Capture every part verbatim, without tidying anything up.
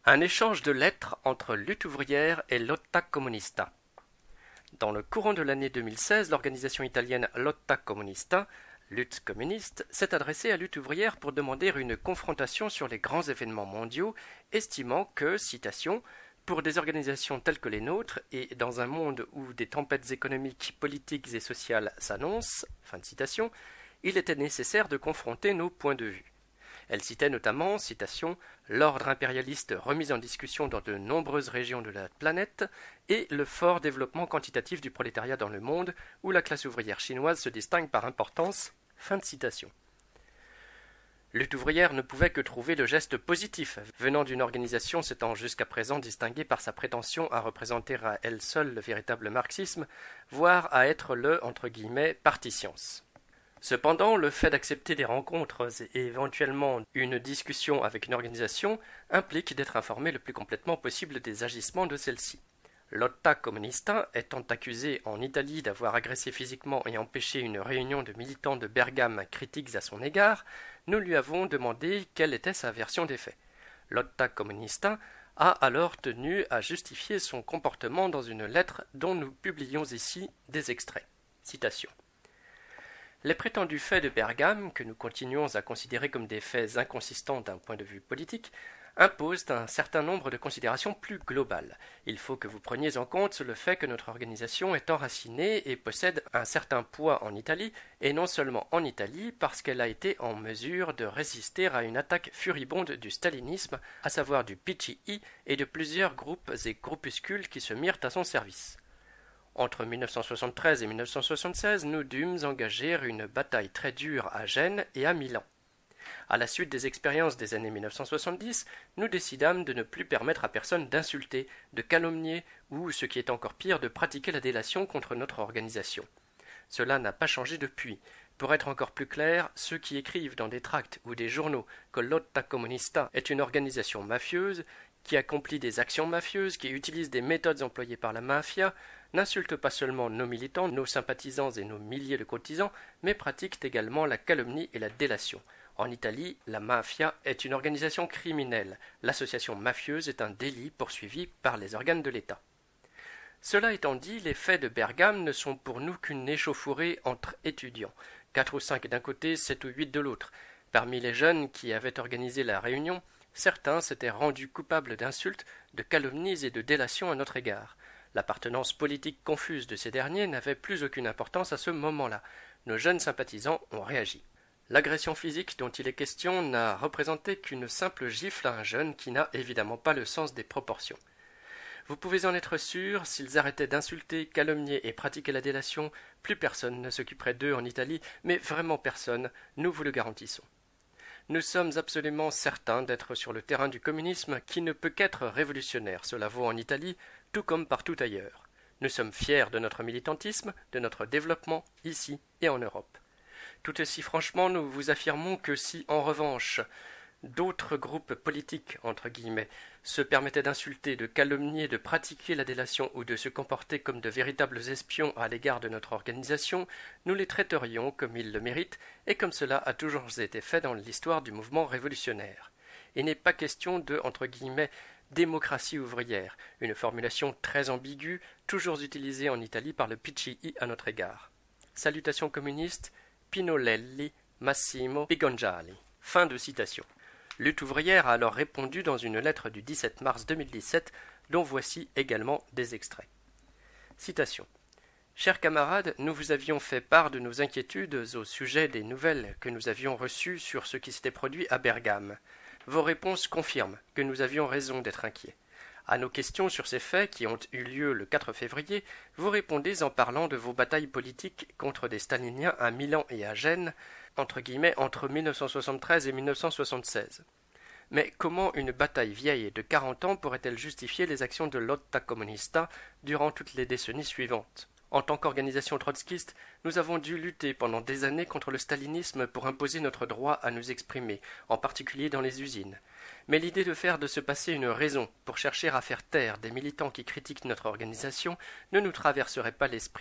Un échange de lettres entre Lutte ouvrière et Lotta Comunista. Dans le courant de l'année deux mille seize, l'organisation italienne Lotta Comunista, Lutte communiste, s'est adressée à Lutte ouvrière pour demander une confrontation sur les grands événements mondiaux, estimant que, citation, pour des organisations telles que les nôtres, et dans un monde où des tempêtes économiques, politiques et sociales s'annoncent, fin de citation, il était nécessaire de confronter nos points de vue. Elle citait notamment, citation, l'ordre impérialiste remis en discussion dans de nombreuses régions de la planète et le fort développement quantitatif du prolétariat dans le monde où la classe ouvrière chinoise se distingue par importance, fin de citation. Lutte ouvrière ne pouvait que trouver le geste positif, venant d'une organisation s'étant jusqu'à présent distinguée par sa prétention à représenter à elle seule le véritable marxisme, voire à être le, entre guillemets, parti science. Cependant, le fait d'accepter des rencontres et éventuellement une discussion avec une organisation implique d'être informé le plus complètement possible des agissements de celle-ci. Lotta Comunista, étant accusée en Italie d'avoir agressé physiquement et empêché une réunion de militants de Bergame critiques à son égard, nous lui avons demandé quelle était sa version des faits. Lotta Comunista a alors tenu à justifier son comportement dans une lettre dont nous publions ici des extraits. Citation. Les prétendus faits de Bergame, que nous continuons à considérer comme des faits inconsistants d'un point de vue politique, imposent un certain nombre de considérations plus globales. Il faut que vous preniez en compte le fait que notre organisation est enracinée et possède un certain poids en Italie, et non seulement en Italie, parce qu'elle a été en mesure de résister à une attaque furibonde du stalinisme, à savoir du P C I et de plusieurs groupes et groupuscules qui se mirent à son service. Entre mille neuf cent soixante-treize et mille neuf cent soixante-seize, nous dûmes engager une bataille très dure à Gênes et à Milan. À la suite des expériences des années mille neuf cent soixante-dix, nous décidâmes de ne plus permettre à personne d'insulter, de calomnier ou, ce qui est encore pire, de pratiquer la délation contre notre organisation. Cela n'a pas changé depuis. Pour être encore plus clair, ceux qui écrivent dans des tracts ou des journaux que Lotta Comunista est une organisation mafieuse, qui accomplit des actions mafieuses, qui utilise des méthodes employées par la mafia, n'insultent pas seulement nos militants, nos sympathisants et nos milliers de cotisants, mais pratiquent également la calomnie et la délation. En Italie, la mafia est une organisation criminelle. L'association mafieuse est un délit poursuivi par les organes de l'État. Cela étant dit, les faits de Bergame ne sont pour nous qu'une échauffourée entre étudiants. Quatre ou cinq d'un côté, sept ou huit de l'autre. Parmi les jeunes qui avaient organisé la réunion, certains s'étaient rendus coupables d'insultes, de calomnies et de délations à notre égard. L'appartenance politique confuse de ces derniers n'avait plus aucune importance à ce moment-là. Nos jeunes sympathisants ont réagi. L'agression physique dont il est question n'a représenté qu'une simple gifle à un jeune qui n'a évidemment pas le sens des proportions. Vous pouvez en être sûr, s'ils arrêtaient d'insulter, calomnier et pratiquer la délation, plus personne ne s'occuperait d'eux en Italie, mais vraiment personne, nous vous le garantissons. Nous sommes absolument certains d'être sur le terrain du communisme qui ne peut qu'être révolutionnaire, cela vaut en Italie, tout comme partout ailleurs. Nous sommes fiers de notre militantisme, de notre développement, ici et en Europe. Tout aussi franchement, nous vous affirmons que si, en revanche, d'autres groupes politiques, entre guillemets, se permettaient d'insulter, de calomnier, de pratiquer la délation ou de se comporter comme de véritables espions à l'égard de notre organisation, nous les traiterions comme ils le méritent et comme cela a toujours été fait dans l'histoire du mouvement révolutionnaire. Il n'est pas question de, entre guillemets, démocratie ouvrière, une formulation très ambiguë, toujours utilisée en Italie par le P C I à notre égard. Salutations communistes, Pinolelli, Massimo Pigongiali. Fin de citation. Lutte ouvrière a alors répondu dans une lettre du dix-sept mars deux mille dix-sept, dont voici également des extraits. Citation. Chers camarades, nous vous avions fait part de nos inquiétudes au sujet des nouvelles que nous avions reçues sur ce qui s'était produit à Bergame. Vos réponses confirment que nous avions raison d'être inquiets. À nos questions sur ces faits qui ont eu lieu le quatre février, vous répondez en parlant de vos batailles politiques contre des staliniens à Milan et à Gênes, entre guillemets entre mille neuf cent soixante-treize et mille neuf cent soixante-seize. Mais comment une bataille vieille de quarante ans pourrait-elle justifier les actions de Lotta Comunista durant toutes les décennies suivantes? En tant qu'organisation trotskiste, nous avons dû lutter pendant des années contre le stalinisme pour imposer notre droit à nous exprimer, en particulier dans les usines. Mais l'idée de faire de ce passé une raison pour chercher à faire taire des militants qui critiquent notre organisation ne nous traverserait pas l'esprit.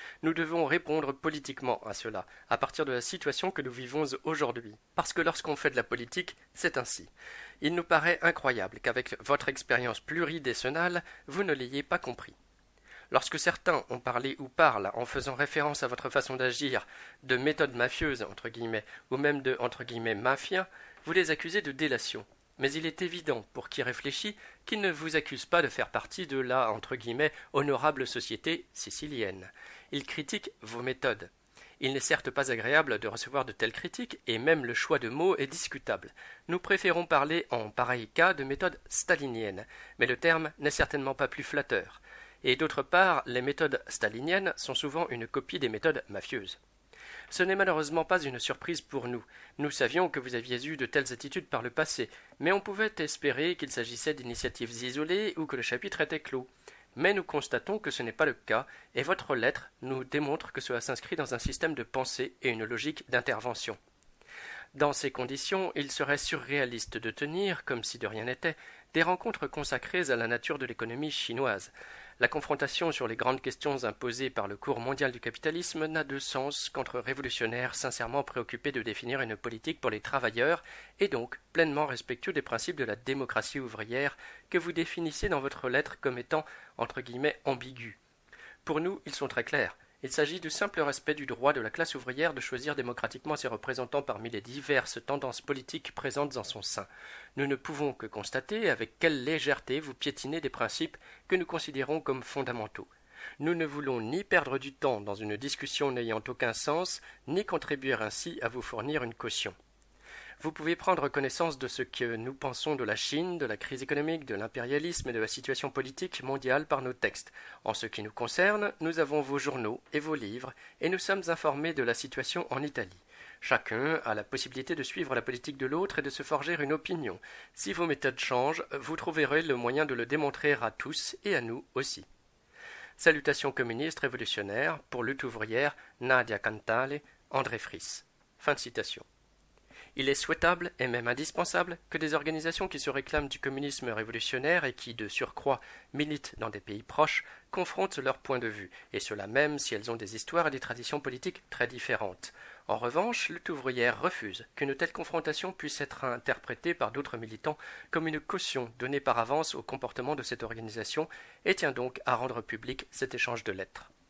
Nous devons répondre politiquement à cela, à partir de la situation que nous vivons aujourd'hui. Parce que lorsqu'on fait de la politique, c'est ainsi. Il nous paraît incroyable qu'avec votre expérience pluridécennale, vous ne l'ayez pas compris. Lorsque certains ont parlé ou parlent, en faisant référence à votre façon d'agir, de méthode mafieuse, entre guillemets, ou même de, entre guillemets, mafia, vous les accusez de délation. Mais il est évident, pour qui réfléchit, qu'ils ne vous accusent pas de faire partie de la, entre guillemets, honorable société sicilienne. Ils critiquent vos méthodes. Il n'est certes pas agréable de recevoir de telles critiques, et même le choix de mots est discutable. Nous préférons parler, en pareil cas, de méthode stalinienne, mais le terme n'est certainement pas plus flatteur. Et d'autre part, les méthodes staliniennes sont souvent une copie des méthodes mafieuses. Ce n'est malheureusement pas une surprise pour nous. Nous savions que vous aviez eu de telles attitudes par le passé, mais on pouvait espérer qu'il s'agissait d'initiatives isolées ou que le chapitre était clos. Mais nous constatons que ce n'est pas le cas, et votre lettre nous démontre que cela s'inscrit dans un système de pensée et une logique d'intervention. Dans ces conditions, il serait surréaliste de tenir, comme si de rien n'était, des rencontres consacrées à la nature de l'économie chinoise. La confrontation sur les grandes questions imposées par le cours mondial du capitalisme n'a de sens qu'entre révolutionnaires sincèrement préoccupés de définir une politique pour les travailleurs et donc pleinement respectueux des principes de la démocratie ouvrière que vous définissez dans votre lettre comme étant entre guillemets ambigus. Pour nous, ils sont très clairs. Il s'agit du simple respect du droit de la classe ouvrière de choisir démocratiquement ses représentants parmi les diverses tendances politiques présentes en son sein. Nous ne pouvons que constater avec quelle légèreté vous piétinez des principes que nous considérons comme fondamentaux. Nous ne voulons ni perdre du temps dans une discussion n'ayant aucun sens, ni contribuer ainsi à vous fournir une caution. Vous pouvez prendre connaissance de ce que nous pensons de la Chine, de la crise économique, de l'impérialisme et de la situation politique mondiale par nos textes. En ce qui nous concerne, nous avons vos journaux et vos livres, et nous sommes informés de la situation en Italie. Chacun a la possibilité de suivre la politique de l'autre et de se forger une opinion. Si vos méthodes changent, vous trouverez le moyen de le démontrer à tous et à nous aussi. Salutations communistes révolutionnaires, pour lutte ouvrière, Nadia Cantale, André Friss. Fin de citation. Il est souhaitable et même indispensable que des organisations qui se réclament du communisme révolutionnaire et qui, de surcroît, militent dans des pays proches, confrontent leurs points de vue, et cela même si elles ont des histoires et des traditions politiques très différentes. En revanche, Lutte ouvrière refuse qu'une telle confrontation puisse être interprétée par d'autres militants comme une caution donnée par avance au comportement de cette organisation et tient donc à rendre public cet échange de lettres.